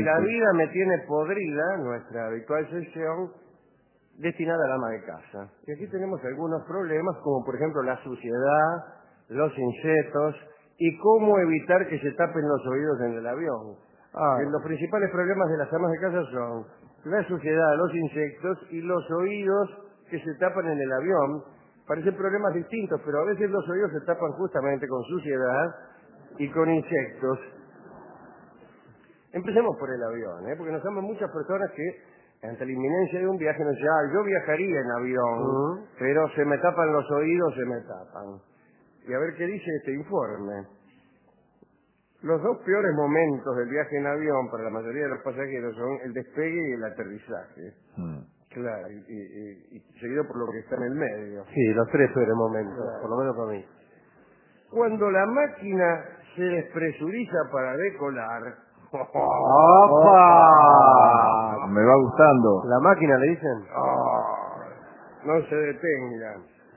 La vida me tiene podrida, nuestra habitual sección, destinada al ama de casa. Y aquí tenemos algunos problemas, como por ejemplo la suciedad, los insectos y cómo evitar que se tapen los oídos en el avión. Los principales problemas de las amas de casa son la suciedad, los insectos y los oídos que se tapan en el avión. Parecen problemas distintos, pero a veces los oídos se tapan justamente con suciedad y con insectos. Empecemos por el avión, porque nos llaman muchas personas que ante la inminencia de un viaje nos dicen, yo viajaría en avión, pero se me tapan los oídos, se me tapan. Y a ver qué dice este informe. Los dos peores momentos del viaje en avión para la mayoría de los pasajeros son el despegue y el aterrizaje. Claro, y seguido por lo que está en el medio. Sí, los tres peores momentos, claro. Por lo menos para mí. Cuando la máquina se despresuriza para decolar... ¡Opa! Me va gustando. ¿La máquina le dicen? No se detenga.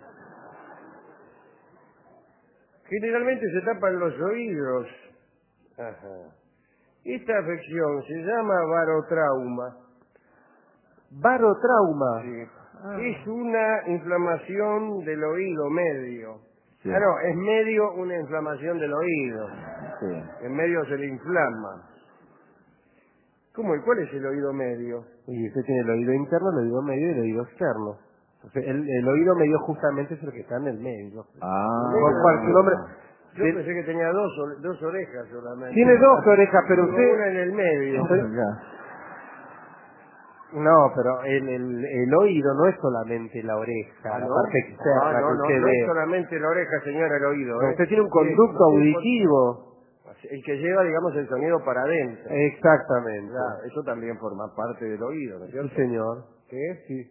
Generalmente se tapan los oídos. Ajá. Esta afección se llama barotrauma. ¿Barotrauma? Sí. Es una inflamación del oído medio. Sí. No, es medio una inflamación del oído. Sí. En medio se le inflama. ¿Cómo? ¿Y cuál es el oído medio? Y usted tiene el oído interno, el oído medio y el oído externo. Entonces, el oído medio justamente es el que está en el medio. Ah. Su nombre... Yo pensé que tenía dos orejas solamente. Tiene dos orejas, pero usted... Una en el medio. No, pero el oído no es solamente la oreja, la parte externa que usted no ve. es solamente la oreja, señora, el oído. Usted tiene un conducto auditivo. El que lleva, digamos, el sonido para adentro. Exactamente. Claro, eso también forma parte del oído, ¿no es cierto? Sí, señor. ¿Qué? Sí.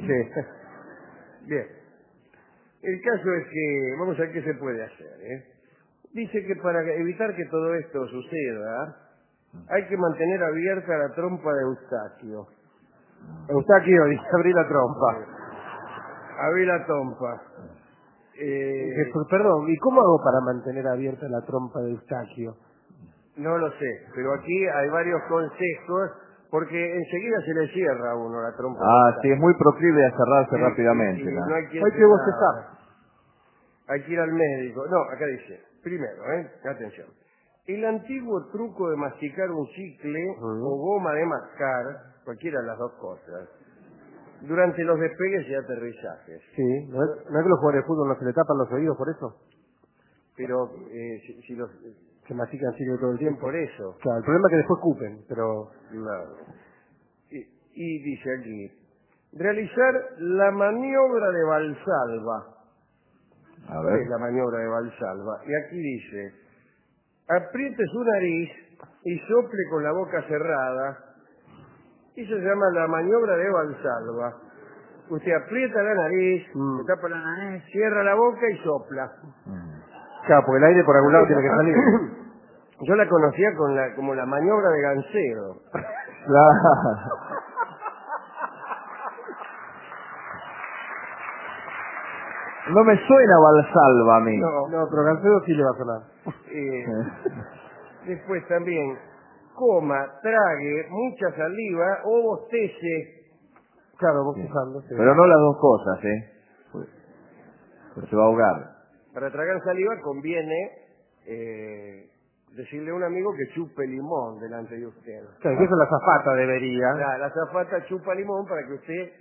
Bien. El caso es que, vamos a ver qué se puede hacer, Dice que para evitar que todo esto suceda, hay que mantener abierta la trompa de Eustaquio. Eustaquio, dice abrir la trompa. Abrir la trompa. Perdón, ¿y cómo hago para mantener abierta la trompa de Eustaquio? No lo sé, pero aquí hay varios consejos, porque enseguida se le cierra a uno la trompa. Sí, es muy proclive a cerrarse rápidamente. Y no hay que Hay que ir al médico. No, acá dice, primero, atención. El antiguo truco de masticar un chicle o goma de mascar, cualquiera de las dos cosas, durante los despegues y aterrizajes. Sí, ¿no es que los jugadores de fútbol no se le tapan los oídos por eso? Pero si los... Se mastican chicle todo el tiempo. Por eso. Claro, el problema es que después cupen, pero... Claro. Y dice aquí, realizar la maniobra de Valsalva. A ¿Cuál ver. es la maniobra de Valsalva? Y aquí dice, apriete su nariz y sople con la boca cerrada. Eso se llama la maniobra de Valsalva. Usted aprieta la nariz, se tapa la nariz, cierra la boca y sopla. Claro, porque el aire por algún lado tiene que salir. Yo la conocía como la maniobra de Gansero. Claro. No me suena Valsalva a mí. No, pero Gancedo sí le va a sonar. Después también, coma, trague mucha saliva o bostece. Claro, bostezando. Sí. Pero no las dos cosas, pues se va a ahogar. Para tragar saliva conviene decirle a un amigo que chupe limón delante de usted. Claro, que eso la azafata debería. La azafata chupa limón para que usted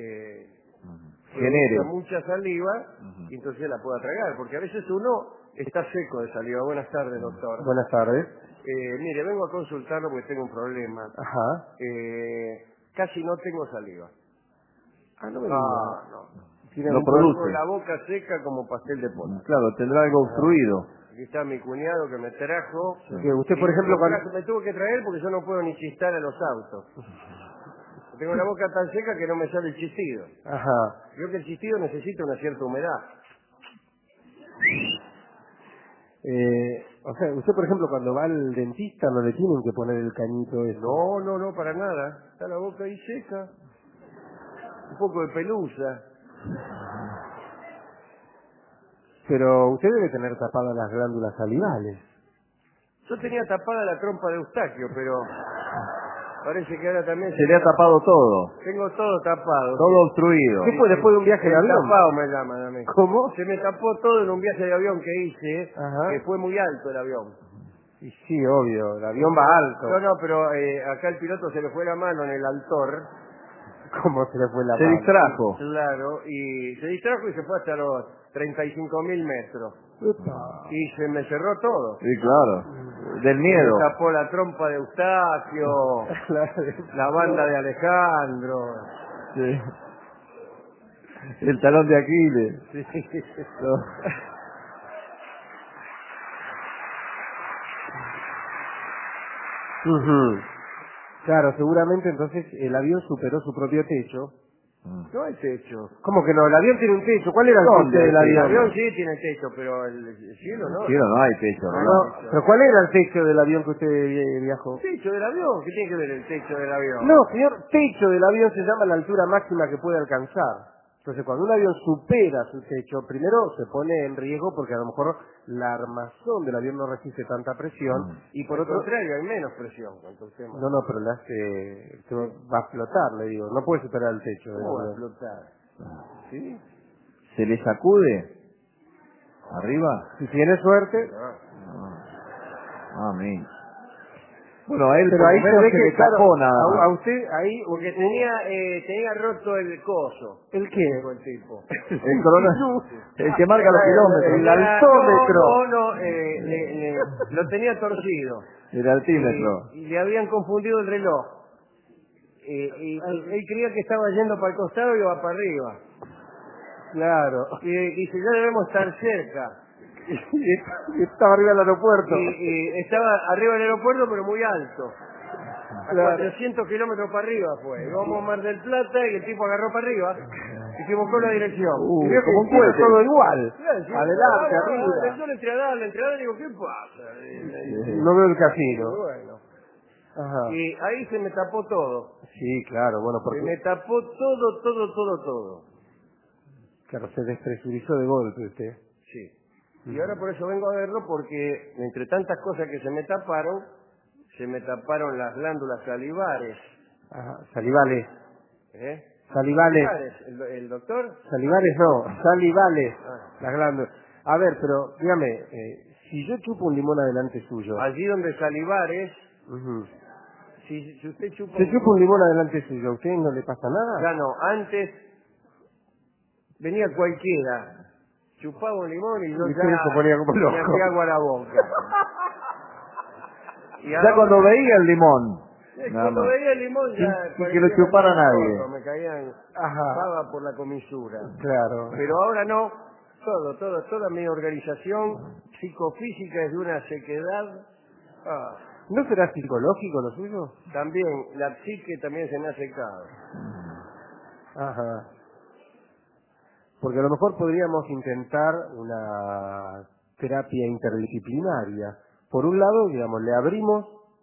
genere mucha saliva y entonces la pueda tragar, porque a veces uno está seco de saliva. Buenas tardes, doctor. Buenas tardes. Mire, vengo a consultarlo porque tengo un problema. Ajá. Casi no tengo saliva. No me diga. No. Lo produce. Con la boca seca como pastel de pollo. Claro, tendrá algo obstruido. Aquí está mi cuñado que me trajo. Que usted, por ejemplo, me tuvo que traer porque yo no puedo ni chistar a los autos. Tengo la boca tan seca que no me sale el chistido. Ajá. Yo que el chistido necesita una cierta humedad. O sea, usted, por ejemplo, cuando va al dentista no le tienen que poner el cañito ese. No, para nada. Está la boca ahí seca. Un poco de pelusa. Pero usted debe tener tapadas las glándulas salivales. Yo tenía tapada la trompa de Eustaquio, pero Parece que ahora también Se le ha tapado todo. tengo todo tapado. Todo obstruido. ¿Qué fue después de un viaje de El avión? tapado me llaman a mí. ¿Cómo? Se me tapó todo en un viaje de avión que hice, Ajá. que fue muy alto el avión. Y sí, obvio, el avión va alto. No, pero acá el piloto se le fue la mano en el altor. ¿Cómo se le fue la Se mano? distrajo. Claro, y se distrajo y se fue hasta los 35.000 metros. Upa. Y se me cerró todo. Sí, claro. Del Se miedo. me tapó la trompa de Eustaquio, Claro. la banda de Alejandro. Sí. El talón de Aquiles. Sí. No. Ujú. Claro, seguramente entonces el avión superó su propio techo. No hay techo. ¿Cómo que no? El avión tiene un techo. ¿Cuál era el ¿Dónde techo del hay El avión? avión sí tiene techo, pero el cielo no. Cielo, no hay techo, No, Rolando. No, pero ¿cuál era el techo del avión que usted viajó? ¿El techo del avión? ¿Qué tiene que ver el techo del avión? No, señor, techo del avión se llama la altura máxima que puede alcanzar. Entonces, cuando un avión supera su techo, primero se pone en riesgo porque a lo mejor la armazón del avión no resiste tanta presión y por Por otro... contrario, hay menos presión cuando el tema. No, pero le hace... va a flotar, le digo. No puede superar el techo del ¿Cómo va a avión. flotar? ¿Sí? ¿Se le sacude? ¿Arriba? Si tiene suerte... Amén. Bueno, a él Pero por ahí lo se menos ve se que, le claro, tapó nada a más. usted ahí... Porque tenía roto el coso. ¿El qué? Dijo el tipo. El coronel, el que marca los kilómetros. El altómetro. No, lo tenía torcido. El altímetro. Y le habían confundido el reloj. Y él creía que estaba yendo para el costado y iba para arriba. Claro. Y dice, ya debemos estar cerca. Y estaba arriba del aeropuerto. Y estaba arriba del aeropuerto, pero muy alto. A Claro. 400 kilómetros para arriba fue. Íbamos a Mar del Plata y el tipo agarró para arriba. Se equivocó la dirección. Y veo que como un hicieron cohete. todo igual. Claro, sí, Adelante, arriba. Yo arriba. le entré a dar, digo, ¿qué pasa? No veo el Y casino. bueno. Ajá. Y ahí se me tapó todo. Sí, claro, bueno, Se me porque tapó todo. claro, se despresurizó de golpe usted. Sí. Y ahora por eso vengo a verlo porque entre tantas cosas que se me taparon las glándulas salivares. Ajá. Salivales. ¿Eh? Salivales. ¿Salivares? ¿El doctor? Salivales no, salivales. Ah. Las glándulas. A ver, pero dígame, si yo chupo un limón adelante suyo. Allí donde salivares, Ujú. si usted chupa Si chupo un limón adelante suyo, ¿a usted no le pasa nada? Ya no, antes venía cualquiera, chupaba un limón y yo Y usted se ponía como me loco. hacía agua a la boca. Y Ya cuando veía el limón. Nada cuando más. veía el limón ya Sin que lo parecía chupara que nadie. todo, me caían Ajá. baba por la comisura. Claro. Pero ahora no, toda mi organización psicofísica es de una sequedad. Ah, ¿No será psicológico lo suyo? también, la psique también se me ha secado. Ajá. Porque a lo mejor podríamos intentar una terapia interdisciplinaria. Por un lado, digamos, le abrimos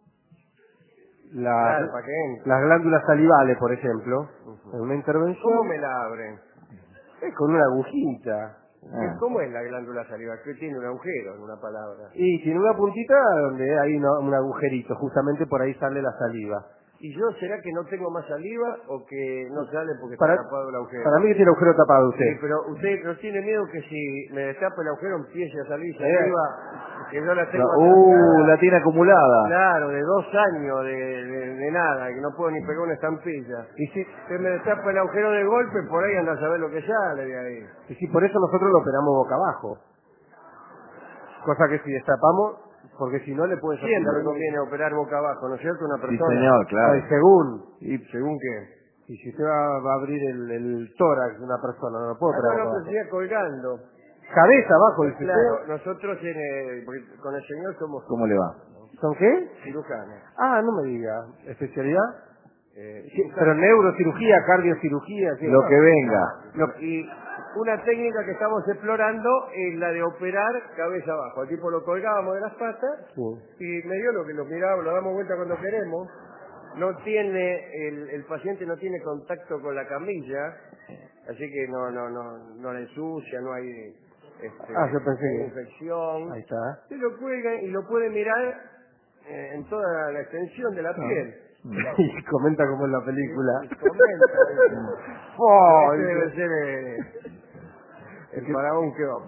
Claro, para que entre. las glándulas salivales, por ejemplo, en una intervención. ¿Cómo me la abren? Con una agujita. ¿Cómo es la glándula salivar? Que tiene un agujero, en una palabra. Y tiene una puntita donde hay un agujerito, justamente por ahí sale la saliva. ¿Y yo será que no tengo más saliva o que no sale porque Para, está tapado el agujero? para mí que tiene agujero tapado usted. Sí, pero usted no tiene miedo que si me destapa el agujero empiece a salir saliva, que yo la tengo atascada. La tiene acumulada. Claro, de 2 años de nada, que no puedo ni pegar una estampilla. Y si, Usted me destapa el agujero de golpe, por ahí anda a saber lo que sale de ahí. y si por eso nosotros lo operamos boca abajo. Cosa que si destapamos, porque si no le puede Siempre salir- me conviene operar boca abajo, ¿no es cierto? Una Sí, persona. señor, claro. Ay, según. ¿Y según qué? Y si usted va a abrir el tórax de una persona, no lo puede operar No, boca pues abajo. sigue colgando. Cabeza abajo, dice Claro, usted. nosotros porque con el señor somos ¿Cómo le va? ¿Son qué? cirujanos. Ah, no me diga. ¿Especialidad? Sí, Sí, pero neurocirugía, cardiocirugía, ¿qué? Lo que venga. Y una técnica que estamos explorando es la de operar cabeza abajo. Al tipo lo colgábamos de las patas Sí. y medio lo que lo mirábamos, lo damos vuelta cuando queremos. No tiene, el paciente no tiene contacto con la camilla, así que no la ensucia, no hay Yo pensé que... infección. Ahí está. Se lo cuelga y lo puede mirar en toda la extensión de la piel. y comenta como en la película. Y comenta. Oh, Este debe ser el faraón que vamos.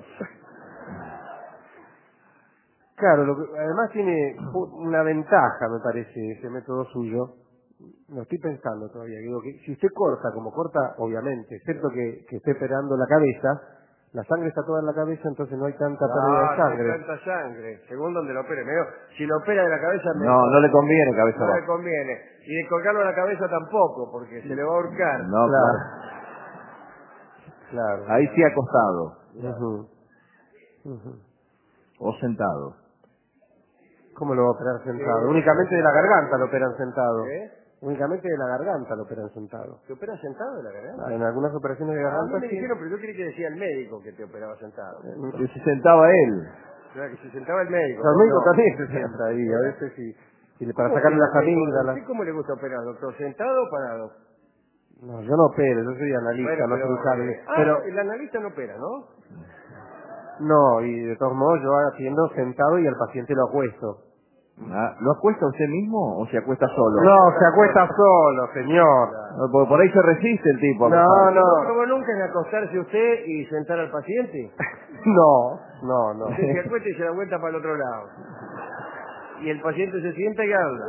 Claro, además tiene una ventaja, me parece, ese método suyo. Lo estoy pensando todavía. Digo que si usted corta, como corta, obviamente, excepto que esté operando la cabeza, la sangre está toda en la cabeza, entonces no hay tanta pérdida de sangre. No hay tanta sangre, según donde lo opere. Si lo opera de la cabeza... No le conviene cabeza No abajo. le conviene. Y de colgarlo a la cabeza tampoco, porque se le va a ahorcar. No, Claro. claro. Claro. Ahí sí acostado. Ujú. Ujú. O sentado. ¿Cómo lo va a operar sentado? Únicamente de la garganta lo operan sentado. ¿Eh? Únicamente de la garganta lo operan sentado. ¿Te opera sentado de la garganta? En algunas operaciones de A garganta mí me sí. dijeron, pero yo creí que decía el médico que te operaba sentado. Que se sentaba él. O sea, que se sentaba el médico. El médico No. también se sienta ahí, a veces sí. Y para ¿Cómo sacarle que las amígdalas. ¿Sí cómo le gusta operar, doctor? ¿Sentado o parado? No, yo no opero, yo soy analista, no cirujano. Pero el analista no opera, ¿no? no, y de todos modos yo atiendo sentado y al paciente lo acuesto. ¿Lo acuesta usted mismo o se acuesta solo? No, se acuesta solo, señor. No, porque por ahí se resiste el tipo. No, ¿No no. probó nunca en acostarse usted y sentar al paciente? No. Usted se acuesta y se da vuelta para el otro lado. Y el paciente se sienta y habla.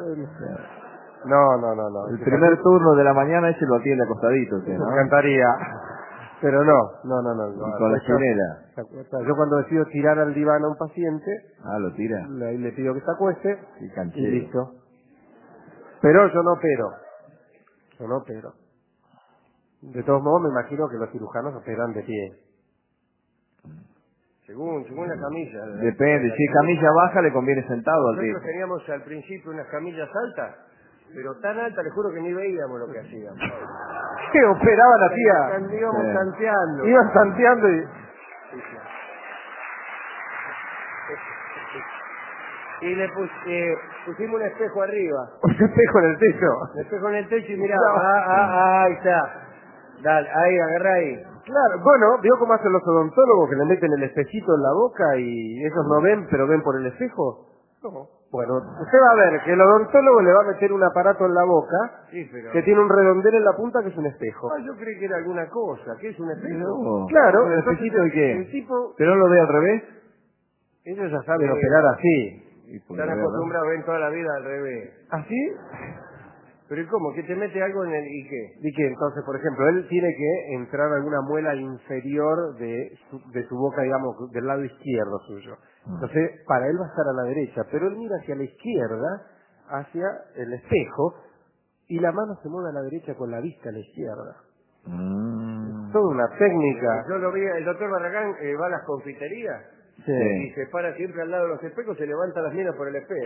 No. El primer turno de la mañana ese lo atiende acostadito usted, Me ¿no? encantaría. Pero no. Y con la chinela. Se acuesta. Yo cuando decido tirar al diván a un paciente, Lo tira. le pido que se acueste Y y canchero. listo. Pero yo no opero. De todos modos me imagino que los cirujanos operan de pie. Según la camilla. Depende, si es camilla baja le conviene sentado al tipo. Nosotros teníamos al principio unas camillas altas, pero tan altas, le juro que ni veíamos lo que hacíamos. ¿Qué operaba la tía? Íbamos Sí. tanteando. Iban tanteando y... Y le pusimos un espejo arriba. Un espejo en el techo. Un espejo en el techo y miraba. Ahí está. Dale, ahí, agarra ahí. Claro, bueno, ¿vio cómo hacen los odontólogos que le meten el espejito en la boca y ellos no ven, pero ven por el espejo? No. Bueno, usted va a ver que el odontólogo le va a meter un aparato en la boca Sí, pero... que tiene un redondel en la punta que es un espejo. Yo creí que era alguna cosa. ¿Qué es un espejo? No. Claro, ¿Un entonces espejito de qué? el tipo, ¿Pero no lo ve al revés? ellos ya saben Sí. operar así. Y porque Están lo ve al revés. acostumbrados, ven toda la vida al revés. ¿Así? Pero ¿y cómo? ¿Que te mete algo en el... ¿Y qué? ¿Y qué? Entonces, por ejemplo, él tiene que entrar alguna muela inferior de su boca, digamos, del lado izquierdo suyo. Entonces, para él va a estar a la derecha, pero él mira hacia la izquierda, hacia el espejo, y la mano se mueve a la derecha con la vista a la izquierda. Toda una técnica. Yo lo vi, el doctor Barragán va a las confiterías Sí. y se para siempre al lado de los espejos, se levanta las minas por el espejo.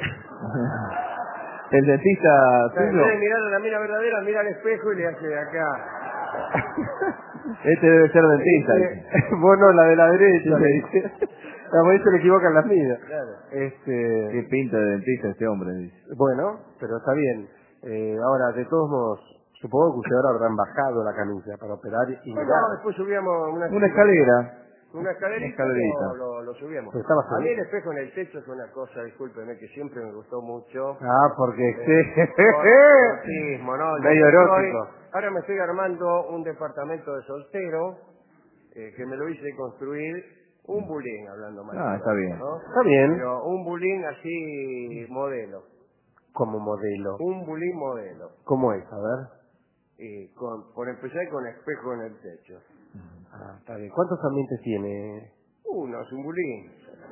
El dentista O sea, en suyo, vez de mirar a la mina verdadera, mira al espejo y le hace de acá. este debe ser dentista. dice. Vos no, la de la derecha, Sí. le dice. A veces se le equivocan las miras. Claro. Qué pinta de dentista este hombre, dice. Bueno, pero está bien. Ahora, de todos modos, supongo que usted ahora habrán bajado la camisa para operar y Bueno, mirar. después subíamos Una escalera. una escalerita, escalerita. lo subíamos. Pero estaba A mí el seguro. espejo en el techo es una cosa, discúlpeme, que siempre me gustó mucho. Porque Erotismo, ¿no? medio erótico. Ahora me estoy armando un departamento de soltero que me lo hice construir un bulín, hablando mal. Está bien. ¿no? Está bien. Pero un bulín así modelo. Como modelo. Un bulín modelo. ¿Cómo es? A ver. Y por empezar con espejo en el techo. Está bien. ¿Cuántos ambientes tiene? Uno, es un bulín.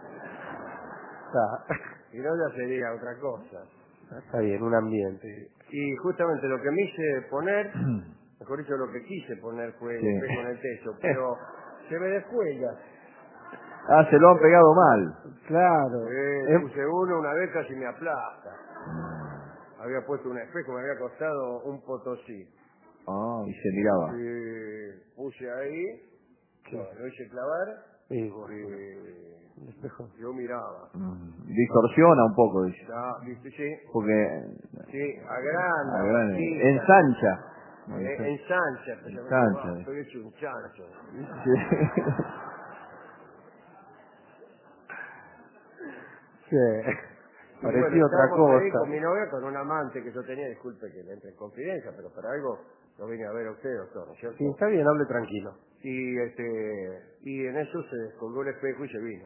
Y no ya sería otra cosa. Está bien, un ambiente. Y justamente lo que me hice poner, mejor dicho, lo que quise poner fue el Sí. espejo en el techo, pero se me descuelga. Se lo han pegado mal. Claro. Puse uno una vez casi me aplasta. Había puesto un espejo, me había costado un potosí. Y se miraba. Puse ahí, lo hice clavar Sí, y el espejo. yo miraba. Distorsiona un poco, dice. ¿Viste? Sí, Porque sí, agranda, quita, ensancha. ensancha. Ensancha. Estoy hecho un chancho. Sí. Parecía otra estábamos ahí cosa. con mi novia, con un amante que yo tenía, disculpe que le entre en confidencia, pero para algo lo vine a ver a usted, doctor, ¿no es cierto? Sí, está bien, hable tranquilo. Y en eso se descolgó el espejo y se vino.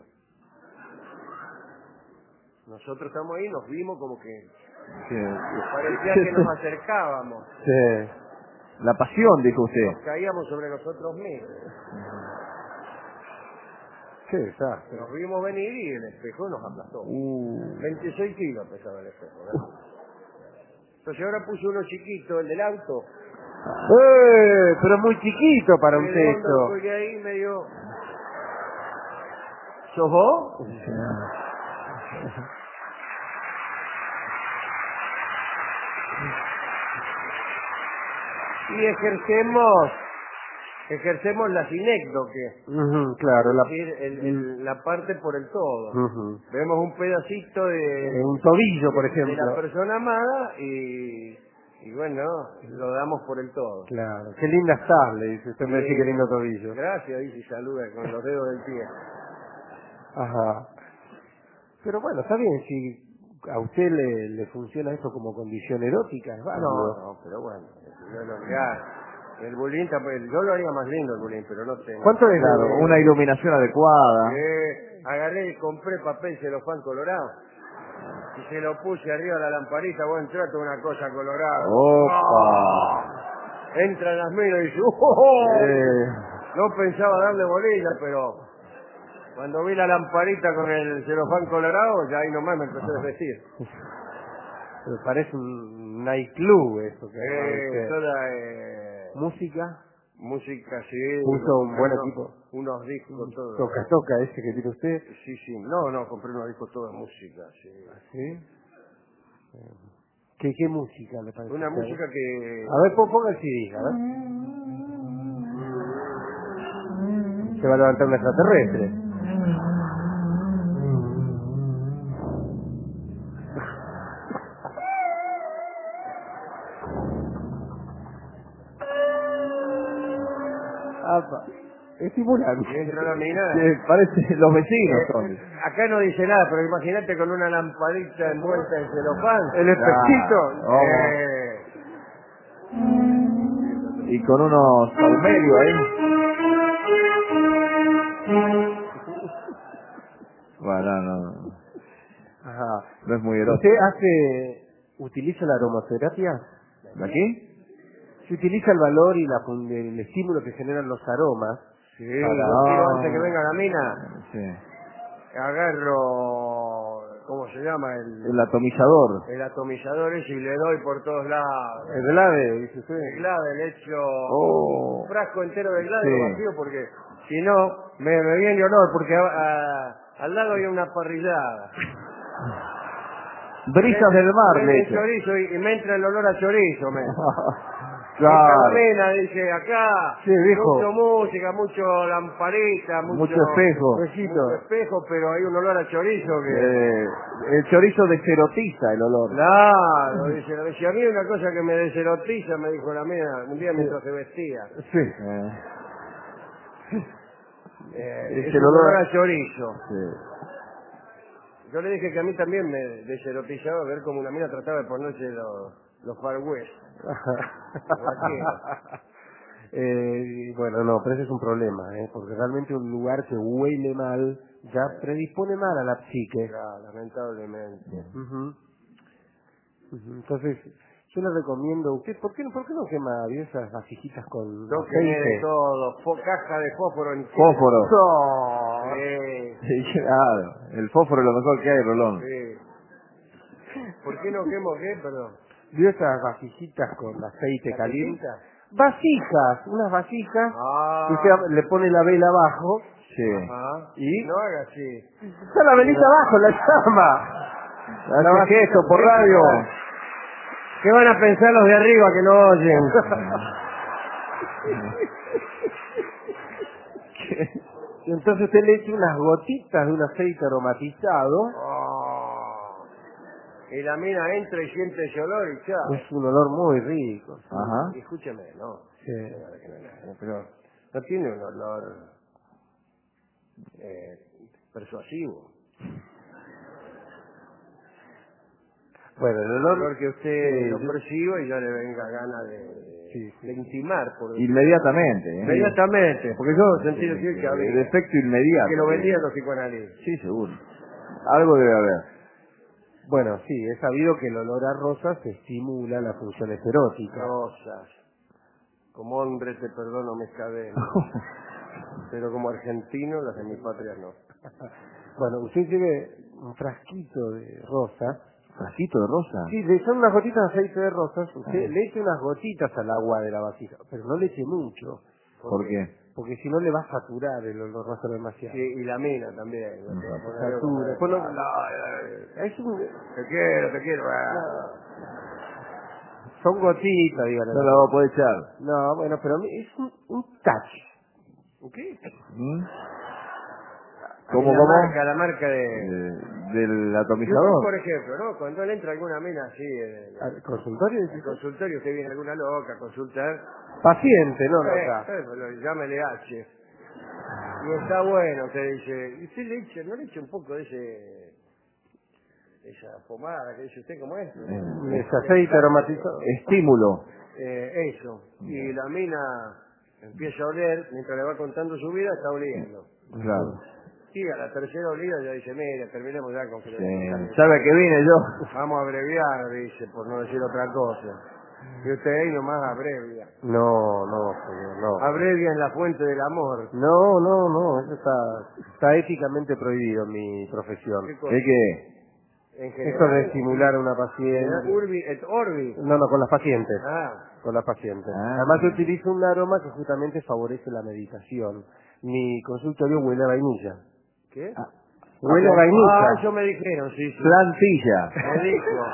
Nosotros estamos ahí, nos vimos como que Sí. parecía que nos acercábamos, Sí. La pasión, dijo usted. nos caíamos sobre nosotros mismos. Qué desastre. Nos vimos venir y el espejo nos aplastó. 26 kilos pesaba el espejo, ¿verdad? Entonces ahora puse uno chiquito, el del auto. Pero es muy chiquito para un Redondo, techo. porque ahí medio... ¿Sos vos? Y ejercemos la sinécdoque, Ujú, claro, es decir, la parte por el todo. Ujú. Vemos un pedacito de Un tobillo, por la ejemplo. persona amada y bueno, lo damos por el todo. Claro. Qué linda estás, le dice. Usted me dice qué lindo tobillo. Gracias, dice y saluda con los dedos del pie. Ajá. Pero bueno, está bien, si a usted le funciona eso como condición erótica, es válido. No, pero bueno, el bullying, yo lo haría más lindo el bullying, pero no tengo. ¿Cuánto es? Claro, una iluminación adecuada. Agarré y compré papel celofán colorado y se lo puse arriba de la lamparita, buen trato, una cosa colorada. Opa. Entran las minas y dicen, ¡oh! Eh, No pensaba darle bolilla, pero cuando vi la lamparita con el celofán colorado, ya ahí nomás me empecé a desvestir. Me parece un nightclub eso que Toda música, música, sí. puso un buen equipo. Unos discos, todo. Toca ese que tiene usted. Sí, sí. No, compré unos discos todos de música, sí. ¿Sí? ¿Qué música le parece? Una a usted? música que... A ver, ponga el CD, a ver. Se va a levantar un extraterrestre. Apa. Estimulante. Y entra la mina. parece los vecinos son. Acá no dice nada, pero imagínate con una lamparita envuelta en celofán. El espejito. Y con unos saumerios ahí. Bueno, no. Ajá. No es muy ¿Usted erótico. utiliza la aromaterapia? ¿De aquí? Se utiliza el valor y el estímulo que generan los aromas. Sí, Para- lo tiro antes que venga la mina. Sí. Agarro, ¿cómo se llama? El atomizador. El atomizador ese y le doy por todos lados. El glade, dice usted. El glade, le echo Oh. un frasco entero de glade, Sí. lo vacío porque si no, me viene olor, porque al lado hay una parrillada. Brisas del mar, Prende le el echo. chorizo y me entra el olor a chorizo, me. Claro. Nena, dice acá, Sí, viejo. mucho música, mucho lamparita, Mucho espejo. mucho espejo, pero hay un olor a chorizo que... El chorizo deserotiza el olor. Claro, dice, si a mí hay una cosa que me deserotiza, me dijo la mía, un día mientras se vestía. Sí. Es el un olor olor a- a chorizo. Sí. Yo le dije que a mí también me deserotizaba ver cómo una mina trataba de ponerse los Far West. Bueno, no, pero ese es un problema, porque realmente un lugar que huele mal ya predispone mal a la psique. Claro, lamentablemente. Ujú. Entonces, yo le recomiendo, ¿usted por qué no quema esas vasijitas con Yo quemé de aceite? todo, caja de fósforo en Fósforo. No. Sí, Sí, claro. El fósforo es lo mejor que hay, Rolón. sí. ¿Por qué no quemo qué? Perdón. ¿Vio esas vasijitas con aceite ¿La caliente? tetita? Vasijas, unas vasijas Ah. que usted le pone la vela abajo. Sí. Ajá. ¿Y? No haga así. Está la velita abajo, la llama. ¿Qué es esto por radio? ¿Qué van a pensar los de arriba que no oyen? Y entonces usted le echa unas gotitas de un aceite aromatizado. Oh. Y la mina entra y siente ese olor y chao. Es un olor muy rico. Sí. Ajá. Y escúcheme, no. Sí. Pero no tiene un olor persuasivo. Bueno, el El olor... olor que usted Sí, lo yo- perciba y ya le venga gana de intimar. Inmediatamente. ¿eh? Inmediatamente, porque yo sentí decir que El había. efecto inmediato. Que lo vendían los psicoanalistas. Sí, seguro. Algo debe haber. Bueno, sí, es sabido que el olor a rosas estimula las funciones eróticas. Rosas. Como hombre te perdono mis cadenas. Pero como argentino, las de mi patria no. Bueno, usted lleve un frasquito de rosa. ¿Frasquito de rosa? Sí, son unas gotitas de aceite de rosas. Usted le eche unas gotitas al agua de la vasija, pero no le eche mucho. ¿Por qué? Porque si no le va a saturar el olor rosa demasiado. Sí, y la mina también. Satura. Después es un... Te quiero. Son gotitas, díganle. No la va a poder echar. No, bueno, pero es un touch. ¿Qué? ¿Mm? La marca del Yo, atomizador. por ejemplo, ¿no? Cuando le entra alguna mina así ¿Al consultorio? al consultorio, usted viene alguna loca a consultar. Paciente, no loca. Llámele H. Y está bueno, te dice. Y usted no le echa un poco de esa pomada que dice usted, ¿cómo es? Ese aceite aromatizado. Estímulo. Eso. Y la mina empieza a oler, mientras le va contando su vida, está oliendo. Claro. Sí, a la tercera olida ya dice, mira, terminemos ya con que le voy a contar. ¿Sabe a qué vine yo? Vamos a abreviar, dice, por no decir otra cosa. Y usted ahí nomás abrevia. No, señor, no. Abrevia en la fuente del amor. No, eso está éticamente prohibido en mi profesión. ¿Qué cosa? ¿Es que? En Esto general, de estimular a una paciente. Urbi et orbi. No, con las pacientes. Ah, Con las pacientes. Ah. Además yo utilizo un aroma que justamente favorece la meditación. Mi consultorio huele a vainilla. ¿qué? Huele a vainilla. Eso me dijeron, sí. Plantilla. Me dijo.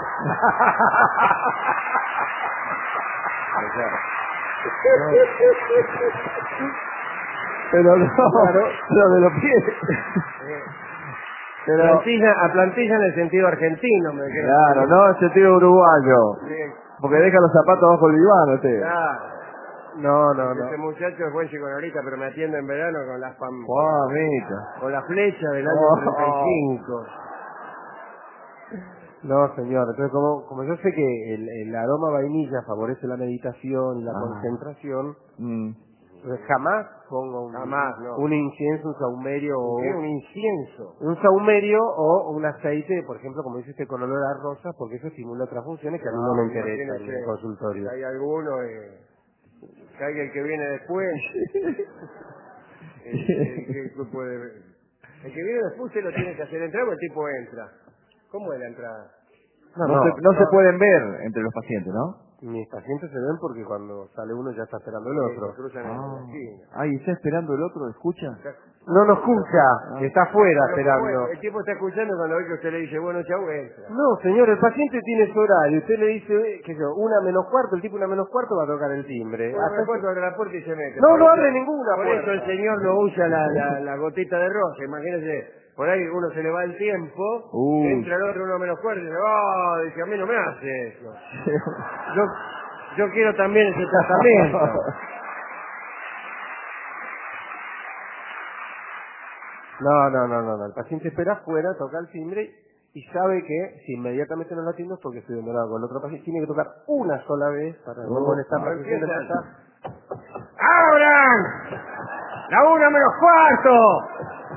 Pero no, Claro. lo de los pies. Pero, A plantilla en el sentido argentino, me dijeron. claro, no en sentido uruguayo. Sí, Porque deja los zapatos bajo el diván, usted. claro. No. Este muchacho es buen psicoanalista, pero me atiende en verano con las Mamita. con la flecha del año Oh. 35. No, señor. Entonces, como yo sé que el aroma vainilla favorece la meditación y la concentración, entonces jamás pongo Jamás, no. un incienso, un saumerio o ¿Qué? Un incienso. un saumerio o un aceite, por ejemplo, como dice usted, con olor a rosa, porque eso estimula otras funciones que a mí no me interesan en Imagínese el consultorio. que hay alguno, que hay el que viene después. Que puede ver. El que viene después usted lo tiene que hacer entrar o el tipo entra. ¿Cómo es la entrada? No se pueden ver entre los pacientes, ¿no? Mis pacientes se ven porque cuando sale uno ya está esperando el Se otro. cruzan en la esquina. Ay, ¿está esperando el otro? ¿Escucha? No lo escucha, está afuera esperando. El tipo está escuchando cuando ve que usted le dice, bueno, chau, entra. No, señor, el paciente tiene su horario. Usted le dice, qué sé yo, 1:45, el tipo 1:45 va a tocar el timbre. Bueno, me puesto abre la puerta y se mete. No, Por no eso- abre ninguna Por puerta. eso el señor no usa la gotita de rosa. Imagínese, por ahí uno se le va el tiempo, entra el otro 1:45 y dice, oh, dice, a mí no me hace eso. Yo quiero también ese tratamiento. No. El paciente espera afuera, toca el timbre y sabe que si inmediatamente no lo atiendo es porque estoy demorado con el otro paciente. Tiene que tocar una sola vez para no molestar la sesión de pasar. ¡Abran! ¡La 1:45!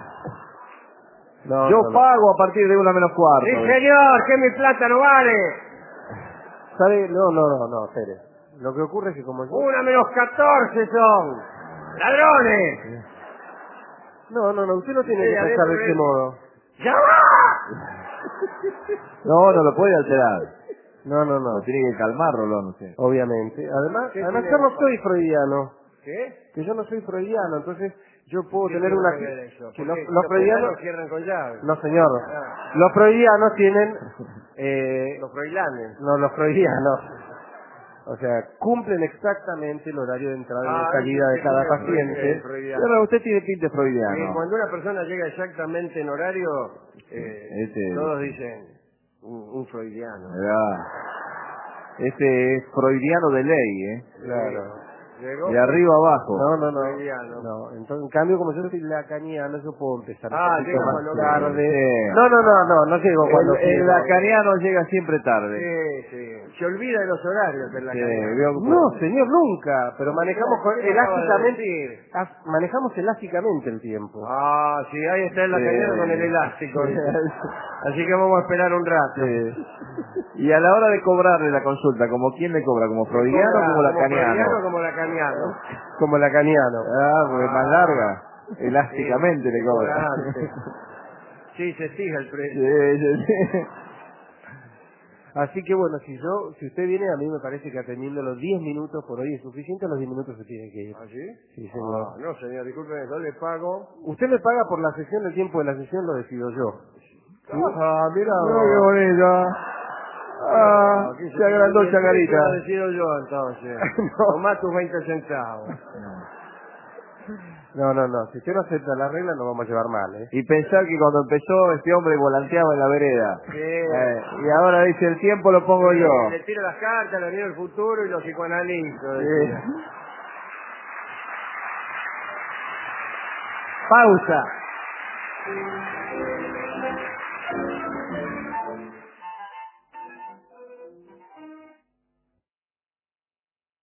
No, Yo no. pago a partir de 1:45. ¡Sí, señor! ¡Que mi plata no vale! ¿Sabe? No, espere. Lo que ocurre es que como yo... 1:14 son. ¡Ladrones! No, usted no tiene Sí, que pensar adentro de ese él. modo. ¡Ya va! No lo puede alterar. No. Lo tiene que calmar, Rolón, usted. Obviamente. Además ¿Qué yo tiene? no soy freudiano. ¿Qué? Que yo no soy freudiano, entonces yo puedo ¿Qué tener tiene una... que ver eso? Que ¿Por los qué? freudianos... cierran con llave. No, señor. Ah. Los freudianos tienen... Los froilanes. No, los freudianos. O sea, cumplen exactamente el horario de entrada y de salida de cada paciente. Pero usted tiene pinta freudiano. Cuando una persona llega exactamente en horario, todos dicen un freudiano. ¿Verdad? Este es freudiano de ley, ¿eh? Claro. Llegó De arriba abajo. No. freudiano. No, entonces, en cambio, como yo soy lacaniano, yo puedo empezar Ah, un poquito llega más cuando tarde. quiere. No llego cuando El quiero. lacaniano llega siempre tarde. Sí. Se olvida de los horarios del lacaniano. veo- No, señor, nunca, pero manejamos ¿Qué me acaba de elásticamente, decir? manejamos elásticamente el tiempo. Ah, sí, ahí está el lacaniano con el elástico. Sí. Así que vamos a esperar un rato. Sí. Y a la hora de cobrarle la consulta, ¿como quién le cobra? ¿Como freudiano o como Como lacaniano? freudiano o como lacaniano. Como lacaniano. Ah, porque es más larga. Elásticamente Sí, le cobra. ignorante. Sí, se estira el precio. Sí. Así que bueno, si usted viene, a mí me parece que atendiendo los 10 minutos por hoy es suficiente, los 10 minutos se tiene que ir. ¿Ah, sí? Sí, señor. Ah, no, señor, disculpe, yo le pago. Usted me paga por la sesión, el tiempo de la sesión lo decido yo. Ah, mira. No, qué bonito. Ah, aquí se agrandó el precio Chacarita. lo decido yo, entonces. No. Tomá tus 20 centavos. No, si usted no acepta la regla nos vamos a llevar mal, ¿eh? Y pensar que cuando empezó este hombre volanteaba en la vereda. Sí. Y ahora dice, el tiempo lo pongo yo. Le tiro las cartas, le miro el futuro y los psicoanalizo. Sí. decía. Pausa.